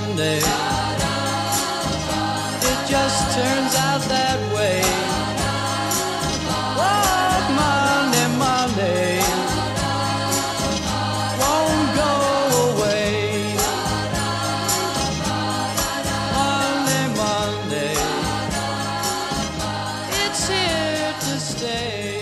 Monday. It just turns out that way. Oh, Monday, Monday won't go away. Monday, Monday, it's here to stay.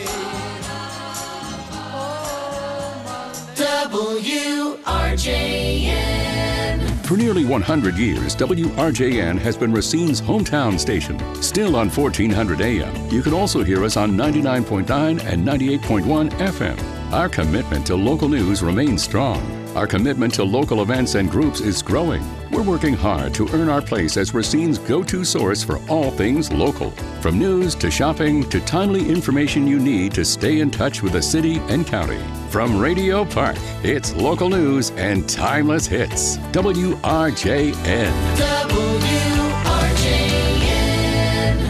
Oh, Monday. WRJN. For nearly 100 years, WRJN has been Racine's hometown station. Still on 1400 AM, you can also hear us on 99.9 and 98.1 FM. Our commitment to local news remains strong. Our commitment to local events and groups is growing. We're working hard to earn our place as Racine's go-to source for all things local. From news to shopping to timely information you need to stay in touch with the city and county. From Radio Park, it's local news and timeless hits. WRJN. WRJN.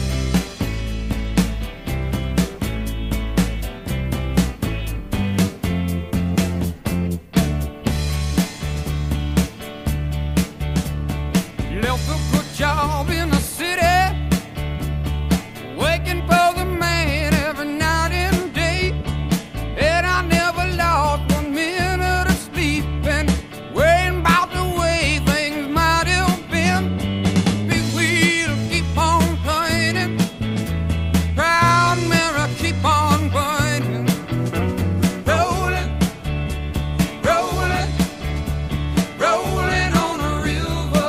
Left a good job in the city, working for the man every night and day. And I never lost 1 minute of sleep and worrying about the way things might have been. Big wheel keep on turning, proud mirror keep on burning. Rolling, rolling, rolling on a river.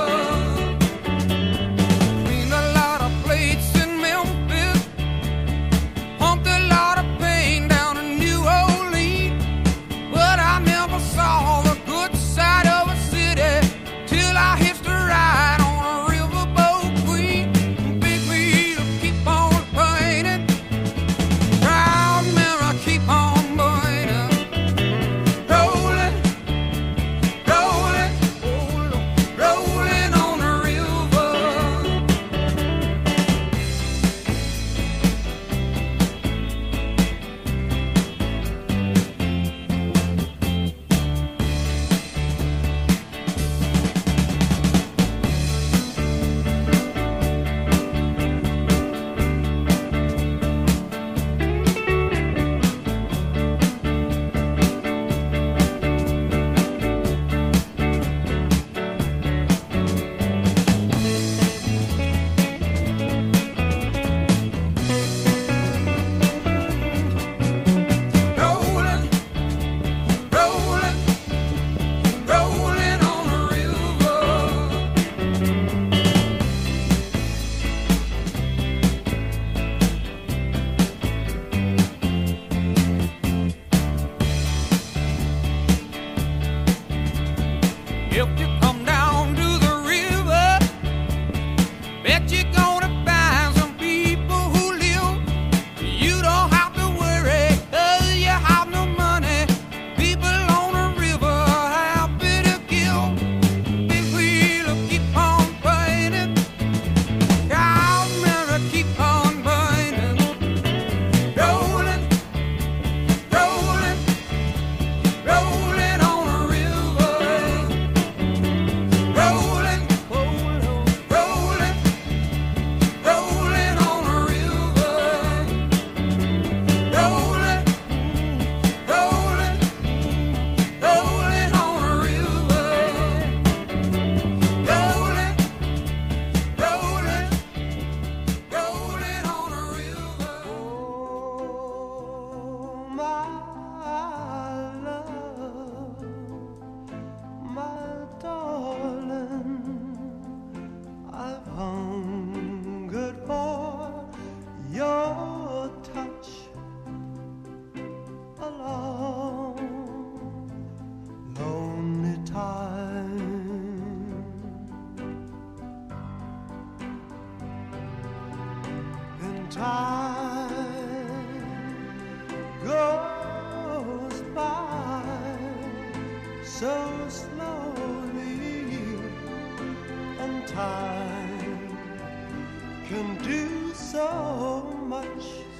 Cleaned a lot of plates in Memphis, pumped a lot of pain down in New Orleans. But I never saw the good side of a city till I hitched a ride on a riverboat queen. Big wheel keep on turning, proud mirror keep on burning. Rolling, rolling, rolling on the river. Rolling, rolling, rolling on the river. If you come down to the river, bet you're gonna find some people who live. You don't have to worry, 'cause you have no money. People on the river are happy to give. Big wheel keep on burning, proud mirror keep on burning. Rolling, rolling, rolling on the river. Rolling, rolling, rolling, rolling on the river. Rolling, rolling, rolling on the river. Rolling, rolling, rolling on the river. Oh, my love, my darling, I've hungered for your touch a long, lonely time. And time goes by so slowly, and time can do so much.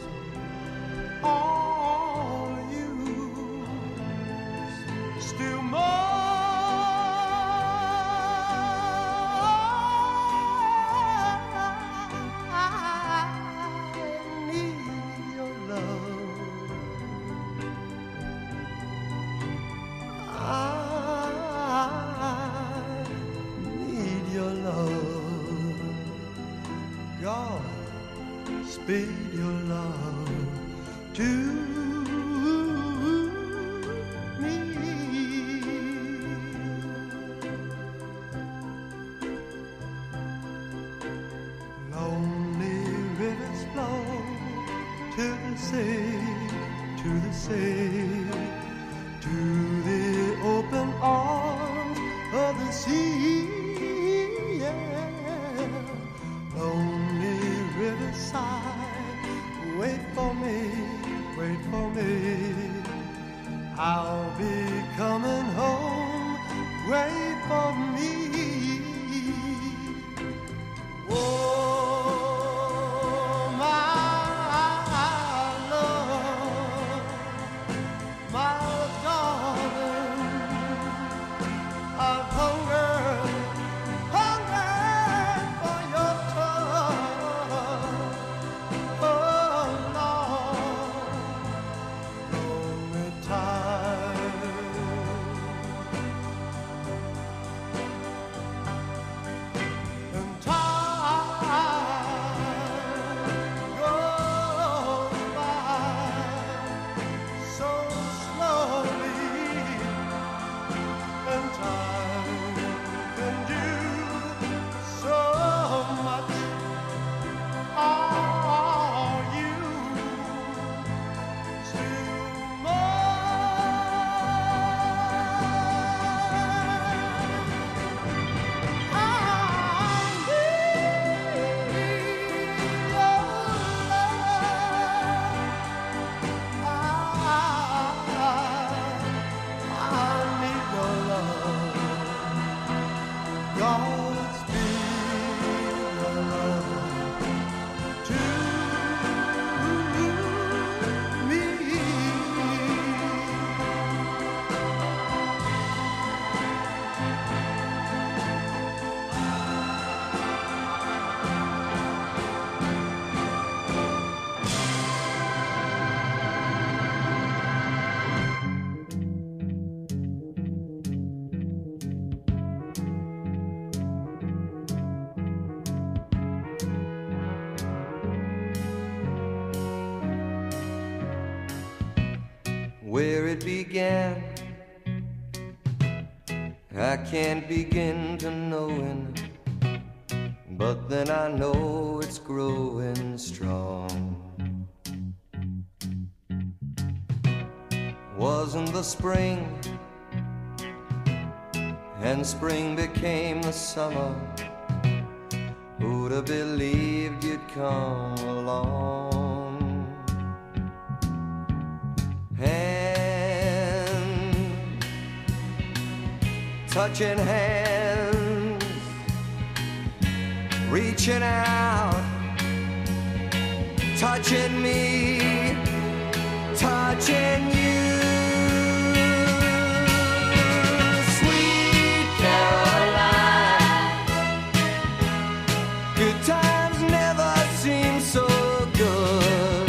All you still more speed your love to me. Lonely rivers flow to the sea, to the sea, to the open arms of the sea. Yeah. Lonely riverside, wait for me, wait for me. I'll be coming home, wait for me. Oh, my love, my darling, I've hungered for your touch. Oh, Lord, lonely time. And time goes by so slowly, and time can do so much. Are you still mine? I need your love. Godspeed your love to me. Where it began, I can't begin to knowing, but then I know it's growing strong. Wasn't the spring, and spring became the summer. Who'd have believed you'd come along? Hand, touching hands, reaching out, touching me, touching you. Sweet Caroline, good times never seem so good.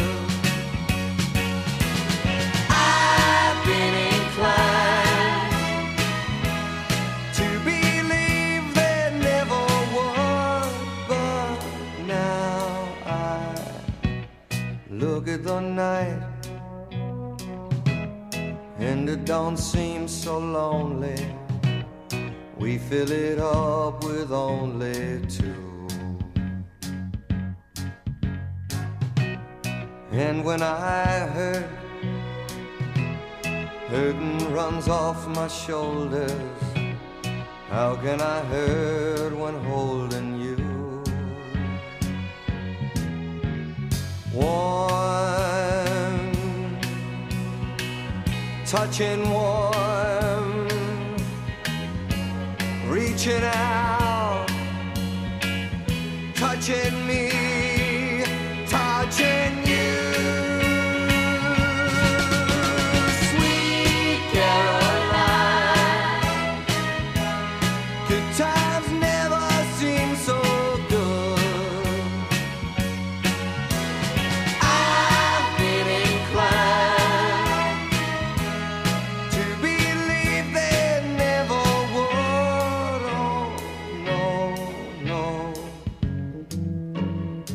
I've been inclined to believe there never was, but now I look at the night and it don't seem so lonely. We fill it up with only two. And when I hurt, hurting runs off my shoulders. How can I hurt when holding you? Warm, touching warm, reaching out, touching me, touching you. Sweet Caroline, good times never seem so good. I've been inclined to believe there never would. Oh, no, no.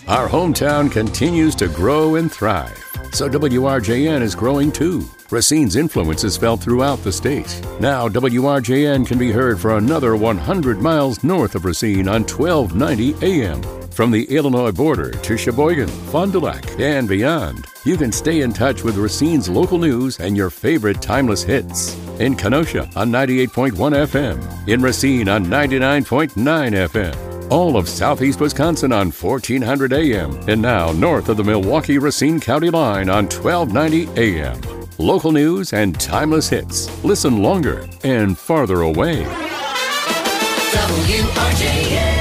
Our hometown continues to grow and thrive, so WRJN is growing too. Racine's influence is felt throughout the state. Now WRJN can be heard for another 100 miles north of Racine on 1290 AM. From the Illinois border to Sheboygan, Fond du Lac, and beyond, you can stay in touch with Racine's local news and your favorite timeless hits. In Kenosha on 98.1 FM, in Racine on 99.9 FM, all of southeast Wisconsin on 1400 AM, and now north of the Milwaukee-Racine County line on 1290 AM. Local news and timeless hits. Listen longer and farther away. WRJN.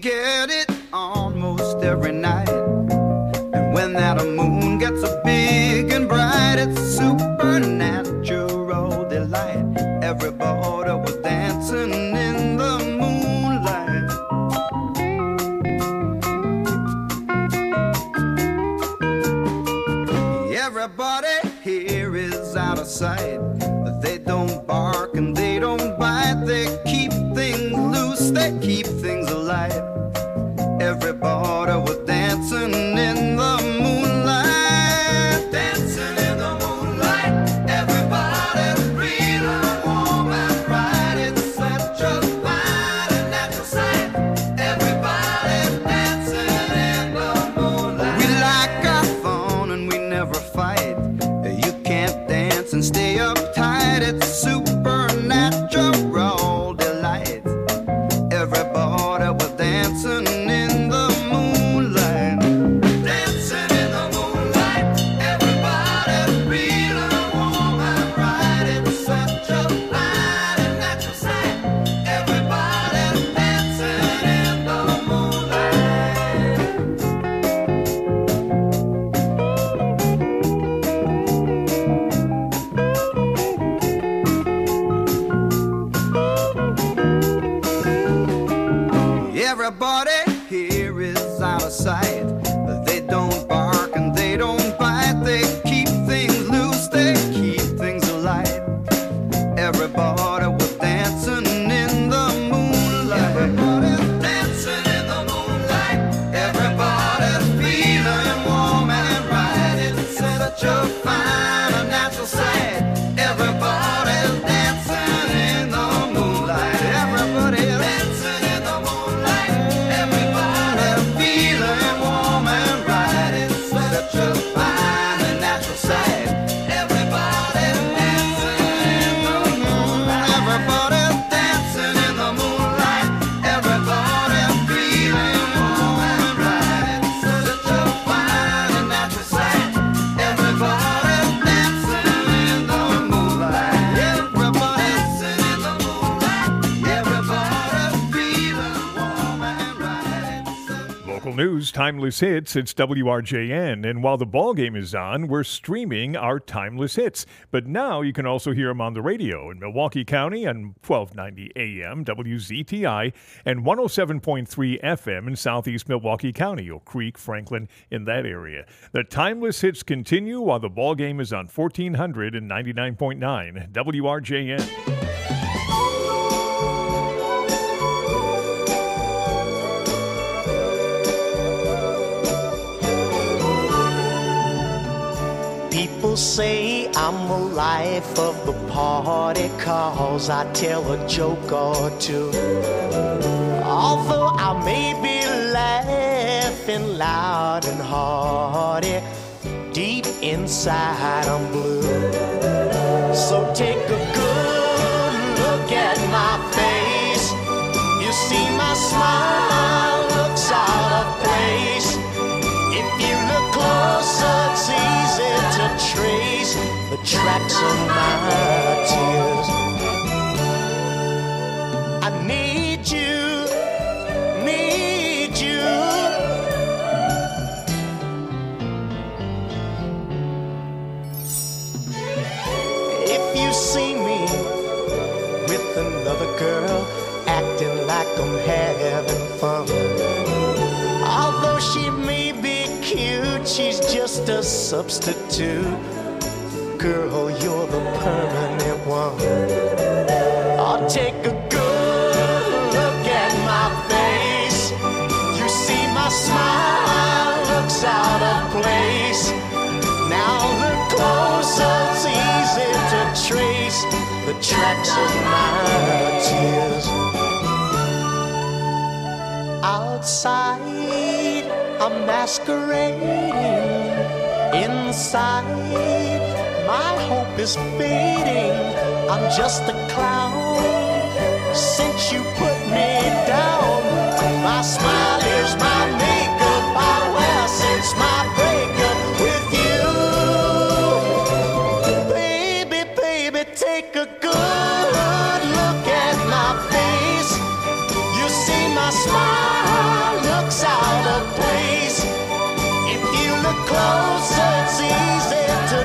get it almost every night. And when that moon gets so big and bright, it's supernatural delight. Everybody was dancing in the moonlight. Everybody here is out of sight. They don't bark and they don't bite. They keep things loose, they keep things alive. Everybody was dancing in the moonlight. Dancing in the moonlight. Everybody's feeling warm and bright. It's such a fine and natural sight. Everybody's dancing in the moonlight. We like our fun and we never fight. You can't dance and stay uptight. It's supernatural delight. Everybody was dancing in the moonlight. Dancing in the moonlight. Everybody's feeling warm and bright. It's such a fine and natural sight. Everybody's dancing in the moonlight. Everybody here is out of sight. They don't bark and they don't bite. They keep things loose, they keep things alive. Everybody was dancing in the moonlight. Everybody's dancing in the moonlight. Everybody's feeling warm and bright. It's such a fine and natural sight. Everybody's dancing in the moonlight. Everybody's dancing in the moonlight. Everybody's feeling warm and bright. It's such a fine and natural sight. Everybody's dancing in the moonlight. Everybody's dancing in the moonlight. Everybody's feeling warm and bright. It's such a fine and natural sight. Everybody's dancing in the moonlight. Everybody's dancing in the moonlight. Everybody's feeling warm and bright. Local news, timeless hits, it's WRJN. And while the ball game is on, we're streaming our timeless hits. But now you can also hear them on the radio in Milwaukee County on 1290 AM, WZTI, and 107.3 FM in southeast Milwaukee County, Oak Creek, Franklin, in that area. The timeless hits continue while the ball game is on 1499.9 WRJN. People say I'm the life of the party 'cause I tell a joke or two. Although I may be laughing loud and hearty, deep inside I'm blue. So take a good look at my face. You see my smile looks out of place. If you look closer, it's easy to trace the tracks of my tears. I need you, need you. If you see me with another girl, acting like I'm having fun, although she may be cute, she's just a substitute. Girl, you're the permanent one. I'll take a good look at my face. You see my smile looks out of place. Now look closer, it's easy to trace the tracks of my tears. Outside, I'm masquerading. Inside, my hope is fading. I'm just a clown since you put me down. My smile is my makeup I wear since my breakup with you. Baby, baby, take a good look at my face. You see my smile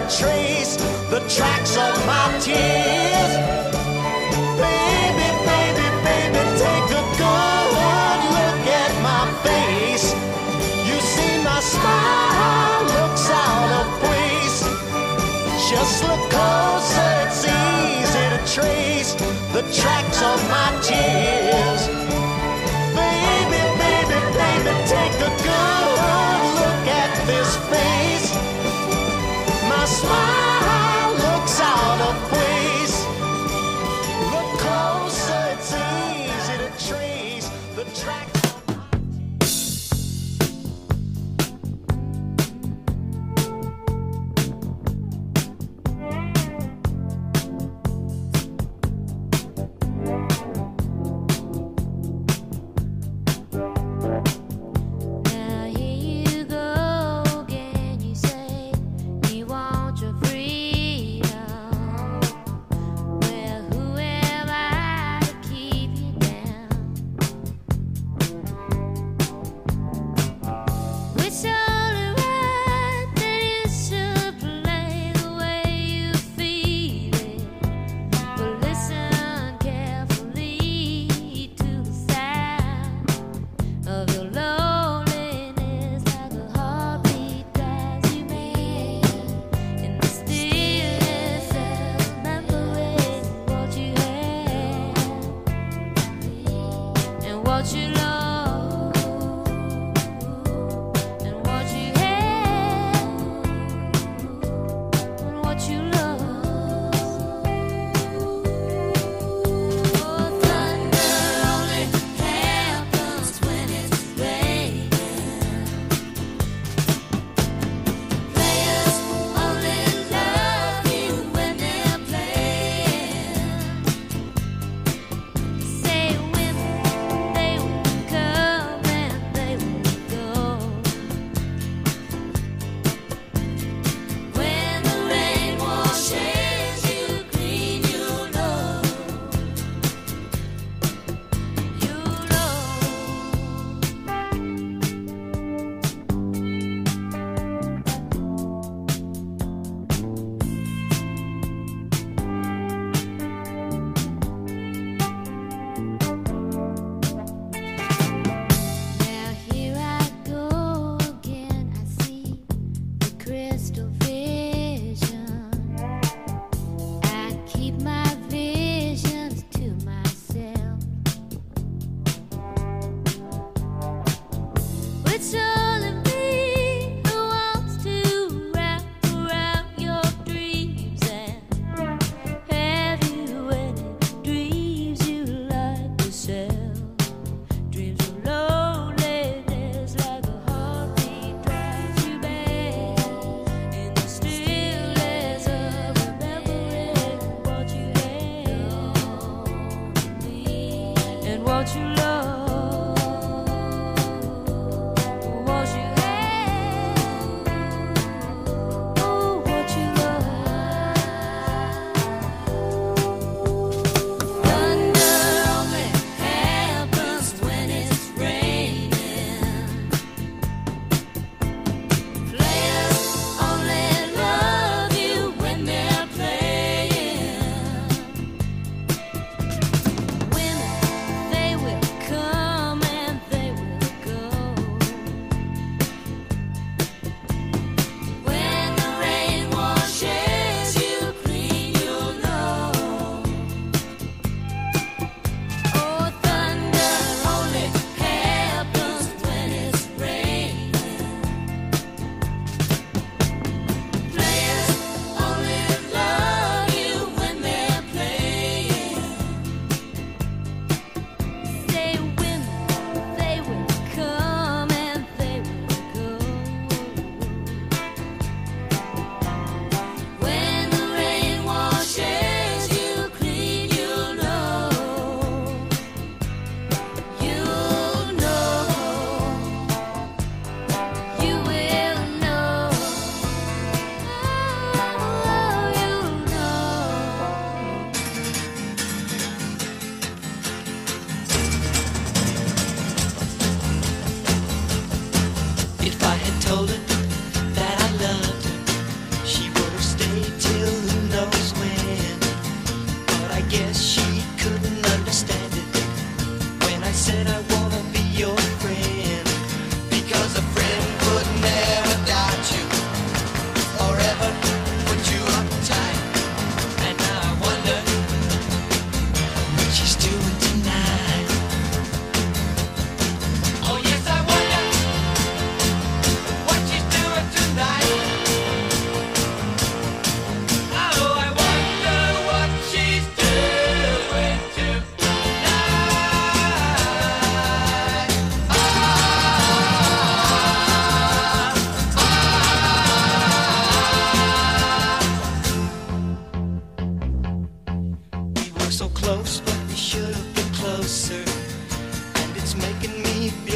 trace the tracks of my tears. Baby, baby, baby, take a good look at my face. You see my smile looks out of place. Just look closer, it's easy to trace the tracks of my tears. Baby, baby, baby, take a good look at this face. My smile looks out of place. Look closer, it's easy to trace the tracks.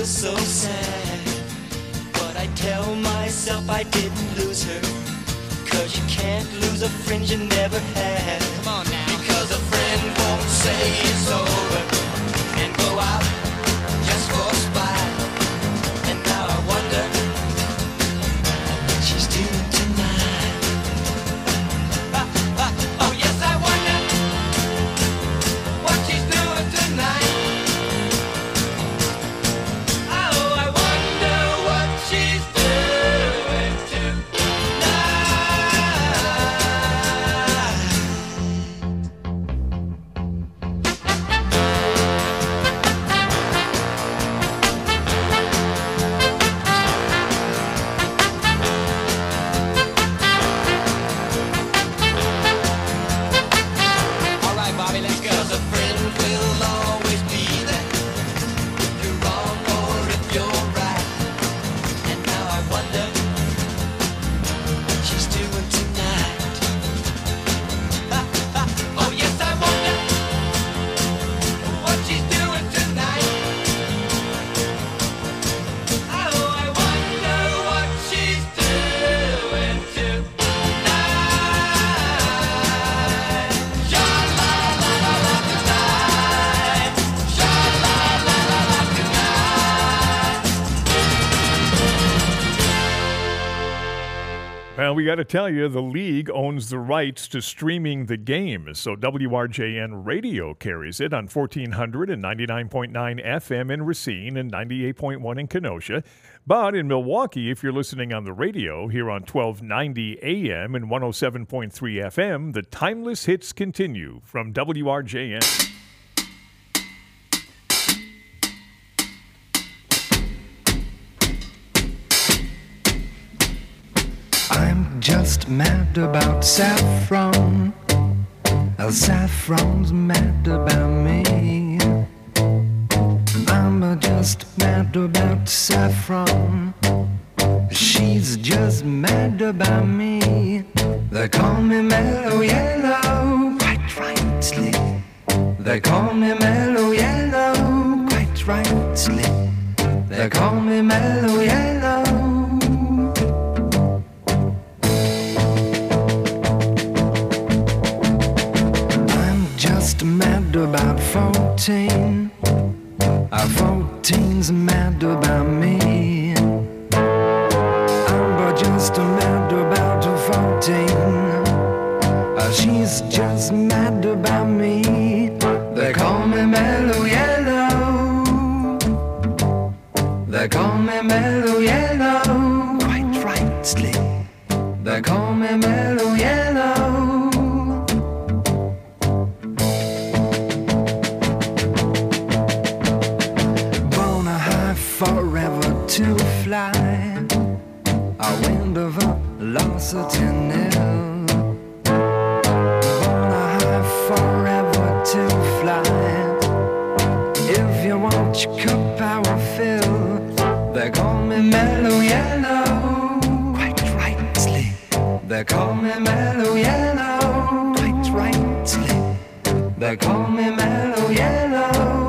feel so sad, but I tell myself I didn't lose her. Cause you can't lose a friend you never had. Come on now. Because a friend won't say it's over and go out just for spite. And now I wonder what she's doing tonight. Oh yes, I wonder what she's doing tonight. Oh, I wonder what she's doing All right, Bobby, let's go. 'Cause a friend will always be there if you're wrong or if you're right. And now I wonder what she's doing tonight. Oh yes, I wonder what she's doing tonight. Oh, I wonder what she's doing tonight. Sha-la-la-la-la tonight. Sha-la-la-la-la tonight. Well, we got to tell you, the league owns the rights to streaming the game, so WRJN Radio carries it on 1400 and 99.9 FM in Racine and 98.1 in Kenosha. But in Milwaukee, if you're listening on the radio here on 1290 AM and 107.3 FM, the timeless hits continue from WRJN. I'm just mad about saffron. Saffron's mad about me. I'm just mad about saffron. She's just mad about me. They call me Mellow Yellow, quite rightly. They call me Mellow Yellow, quite rightly. They call me Mellow Yellow. Just mad about 14. 14's mad about me. I'm just mad about 14. She's just mad about me. They call me Mellow Yellow. They call me Mellow Yellow, quite rightly. They call me Mellow Yellow. Forever to fly, a wind of velocity nil. Born high forever to fly. If you want your cup, I will fill. They call me Mellow Yellow, quite rightly. They call me Mellow Yellow, quite rightly. They call me Mellow Yellow.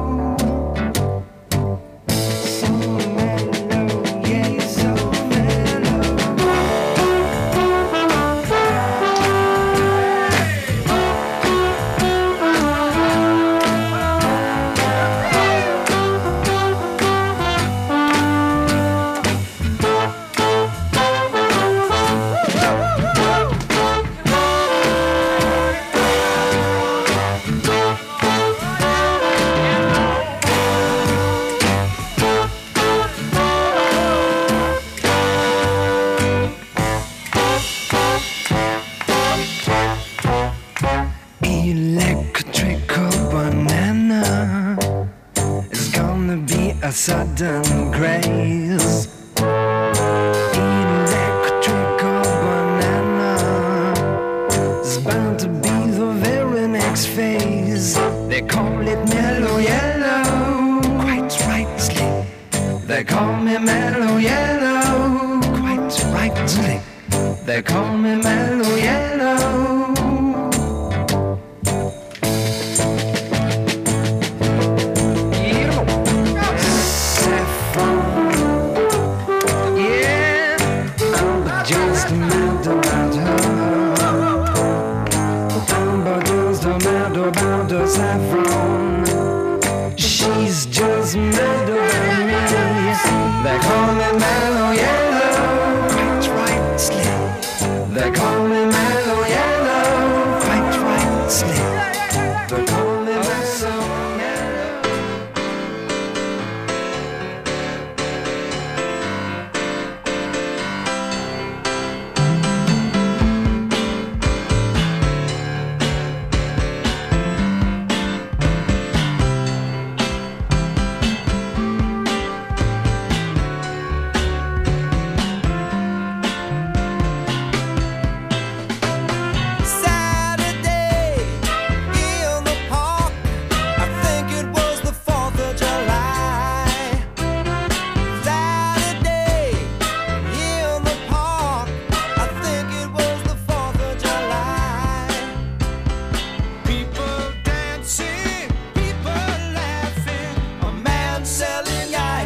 A sudden grace. Electrical banana is bound to be the very next phase. They call it Mellow Yellow, quite rightly. They call me Mellow Yellow, quite rightly. They call me Mellow Yellow.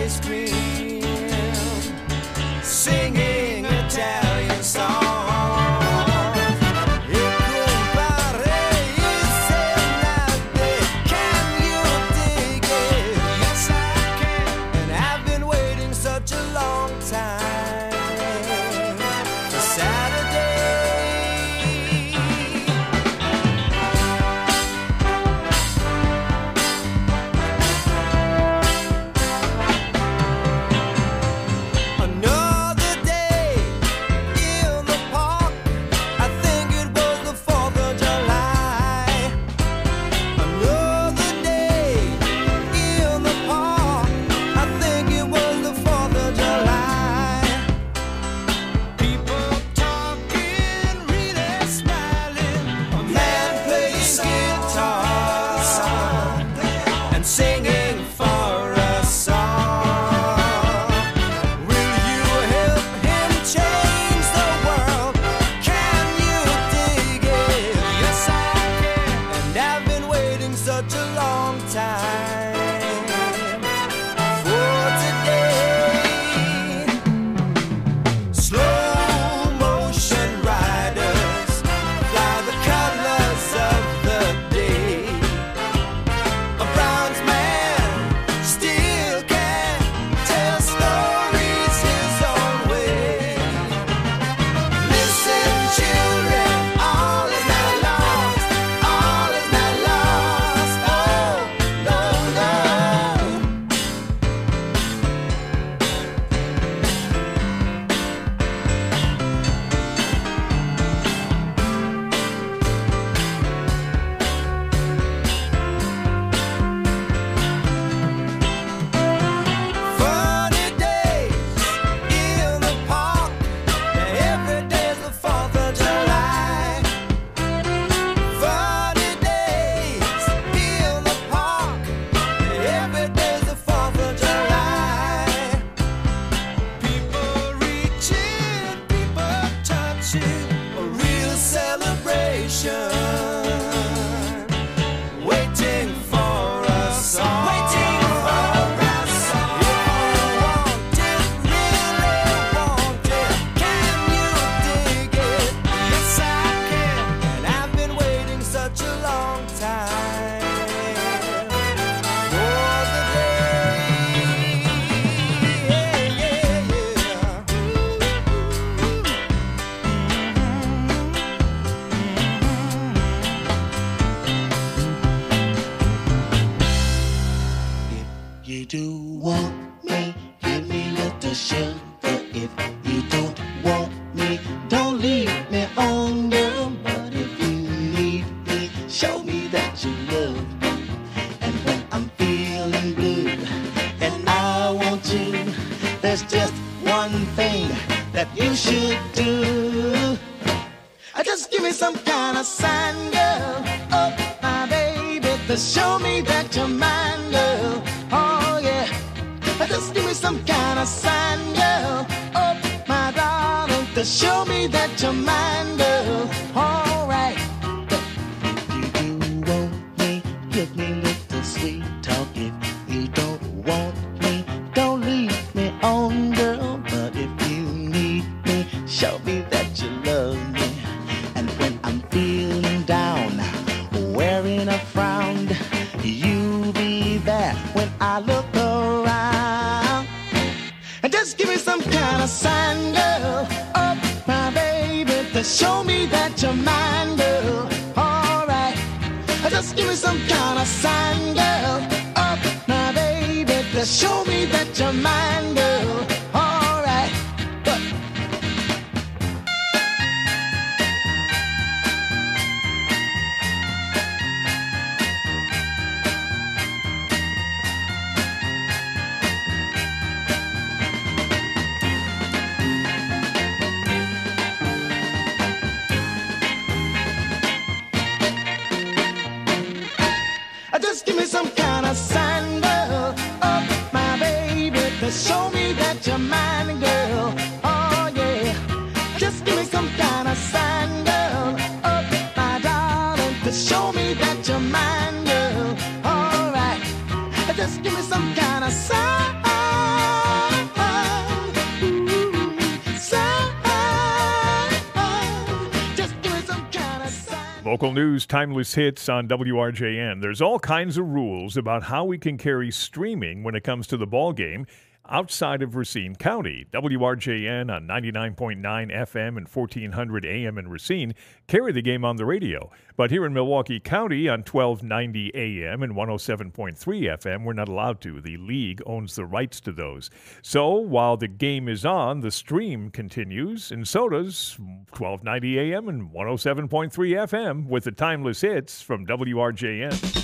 ice cream, singing Italian songs. Just give me some kind of sign. Local news, timeless hits on WRJN. There's all kinds of rules about how we can carry streaming when it comes to the ball game outside of Racine County. WRJN on 99.9 FM and 1400 AM in Racine carry the game on the radio. But here in Milwaukee County on 1290 AM and 107.3 FM, we're not allowed to. The league owns the rights to those. So while the game is on, the stream continues, and so does 1290 AM and 107.3 FM with the timeless hits from WRJN.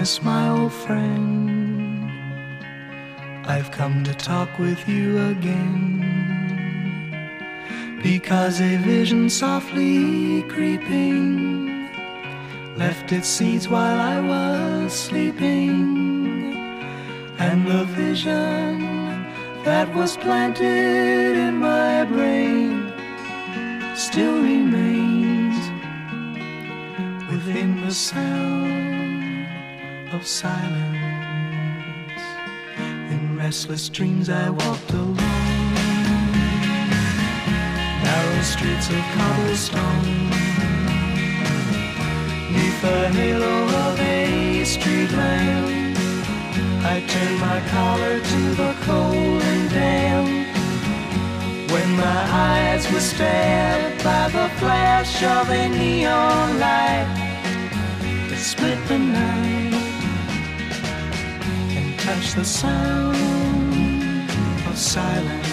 Yes, my old friend, I've come to talk with you again, because a vision softly creeping left its seeds while I was sleeping, and the vision that was planted in my brain still remains within the sound of silence. In restless dreams I walked alone, narrow streets of cobblestone, neath the halo of a street lamp. I turned my collar to the cold and damp, when my eyes were stabbed by the flash of a neon light that split the night and touched the sound of silence.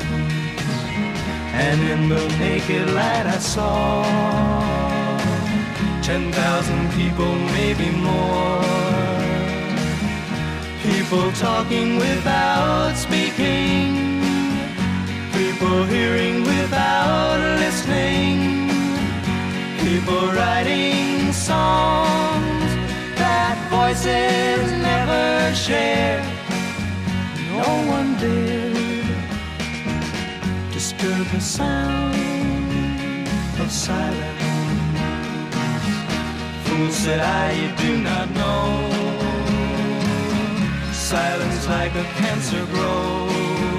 And in the naked light I saw 10,000 people, maybe more, people talking without speaking, people hearing without listening, people writing songs that voices never share. No one dared disturb the sound of silence. Fool, said I, you do not know, silence like a cancer grows.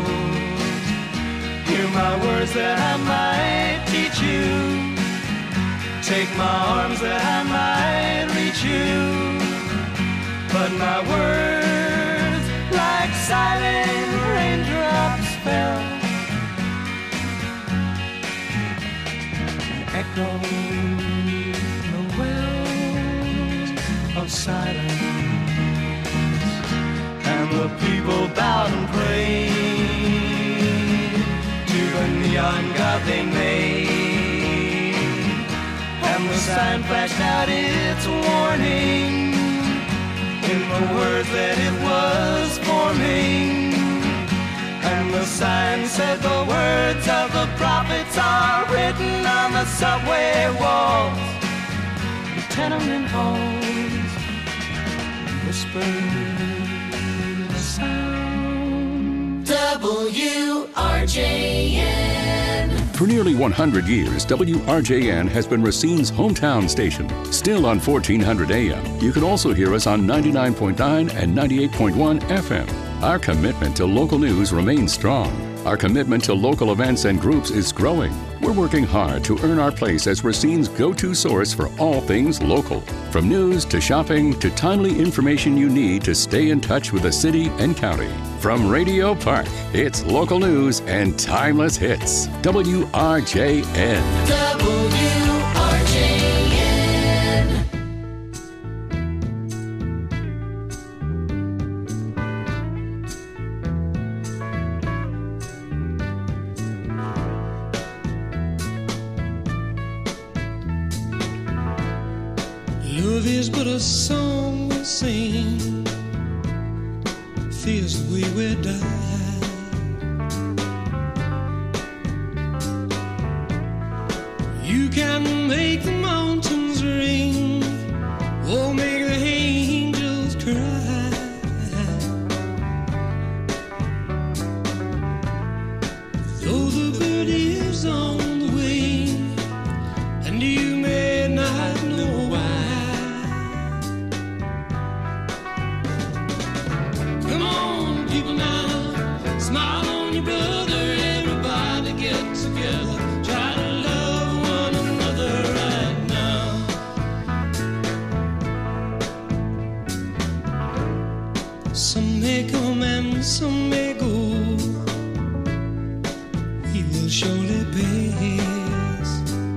Hear my words that I might teach you, take my arms that I might reach you, but my words like silent raindrops fell and echoed the wells of silence. And the people bowed and prayed to the neon god they made, and the sign flashed out its warning in the words that it was forming. And the sign said the words of the prophets are written on the subway walls, the tenement halls, whispered the sound. WRJN. For nearly 100 years, WRJN has been Racine's hometown station. Still on 1400 AM, you can also hear us on 99.9 and 98.1 FM. Our commitment to local news remains strong. Our commitment to local events and groups is growing. We're working hard to earn our place as Racine's go-to source for all things local. From news to shopping to timely information you need to stay in touch with the city and county. From Radio Park, it's local news and timeless hits. WRJN. Love is but a song we sing, feels the way we die. You can make the mountains ring, or make the angels cry. Though the bird is on the wing, and you may not know why. Come on, people now, smile on your brother, everybody get together, try to love one another right now. Some may come and some may go, we will surely pass.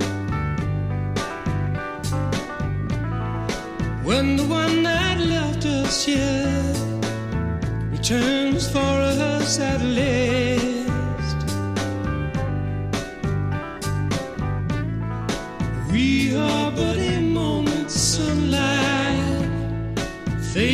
When the one that left us here returns for us at last, we are but a moment's sunlight, fade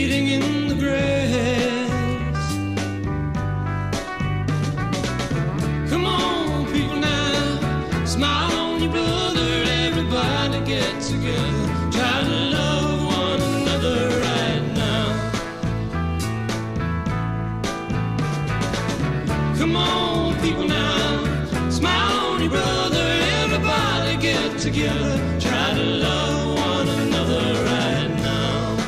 Come on, people now, smile on your brother. Everybody get together, try to love one another right now.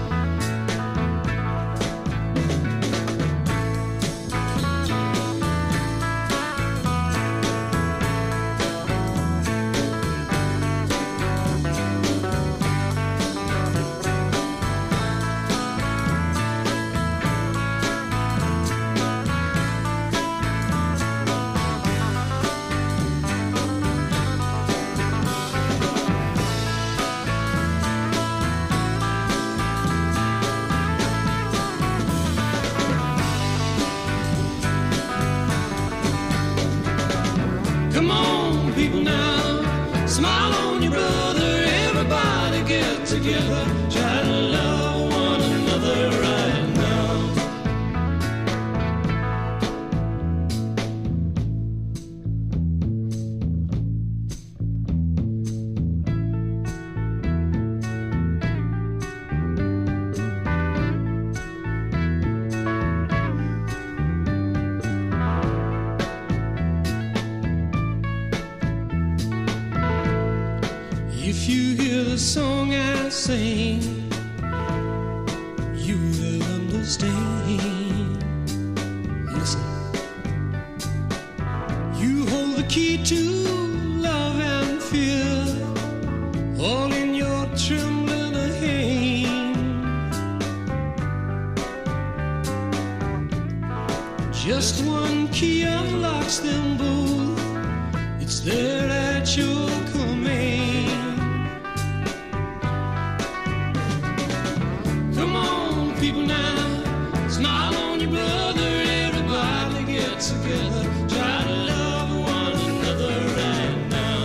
Come on, people now, smile on your brother. Everybody get together, try to love one another right now. If you hear the song I sing, you will understand. Listen. You hold the key to love and fear, all in your trembling hand. Just one key unlocks them both. It's there at your command. Come on, people now, smile on your brother. Everybody get together, try to love one another right now.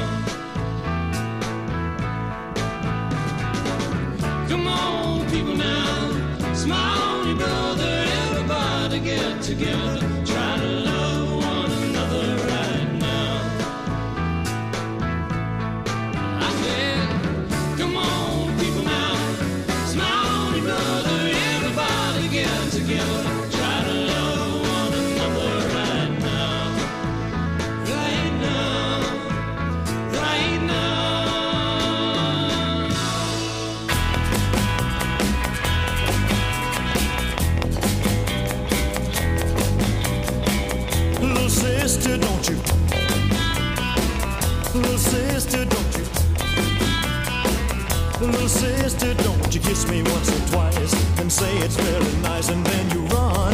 Come on, people now, smile on your brother. Everybody get together, try to love one another right now. I said, come on, people now, smile on your brother. Everybody get together, try to love one another right now. Right now, right now. Little sister, don't you? Little sister, don't you? Little sister, don't you kiss me once or twice and say it's very nice and then you run.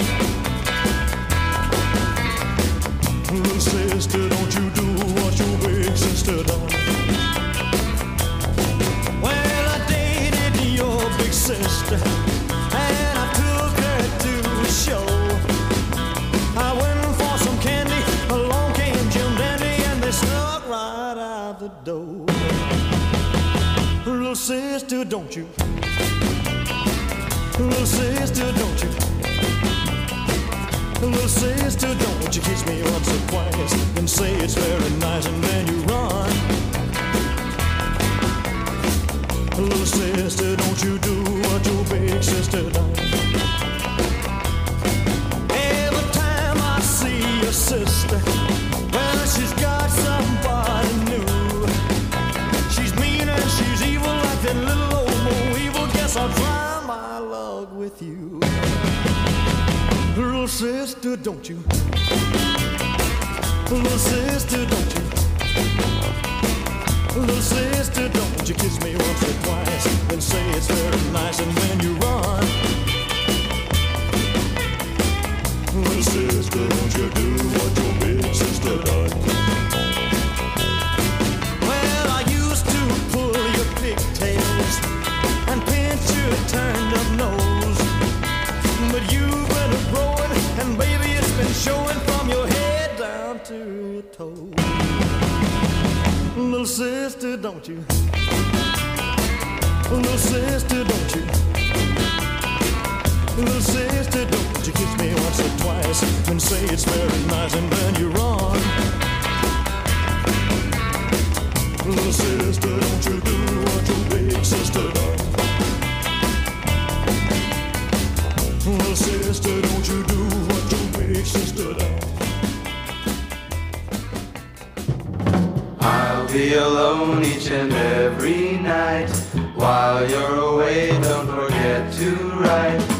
Little sister, don't you do what your big sister done. Well, I dated your big sister and I took her to a show. I went for some candy, along came Jim Dandy, and they snuck right out the door. Little sister, don't you? Little sister, don't you? Little sister, don't you kiss me once or twice and say it's very nice and then you run. Little sister, don't you do what your big sister done. Every time I see your sister, well, she's got somebody new. She's mean and she's evil like that little old Mo Evil. Guess I'll try my luck with you. Little sister, don't you? Little sister, don't you? Little sister, don't you kiss me once or twice and say it's very nice and then you run. Little sister, don't you do what your big sister done. Well, I used to pull your pigtails and pinch your turned up nose, but you've been growing and baby it's been showing from your head down to your toes. Little sister, don't you? Little sister, don't you? Little sister, don't you kiss me once or twice and say it's very nice and then you run. Little sister, don't you do what your big sister done. Little sister, don't you do what your big sister done. be alone each and every night. While you're away, don't forget to write.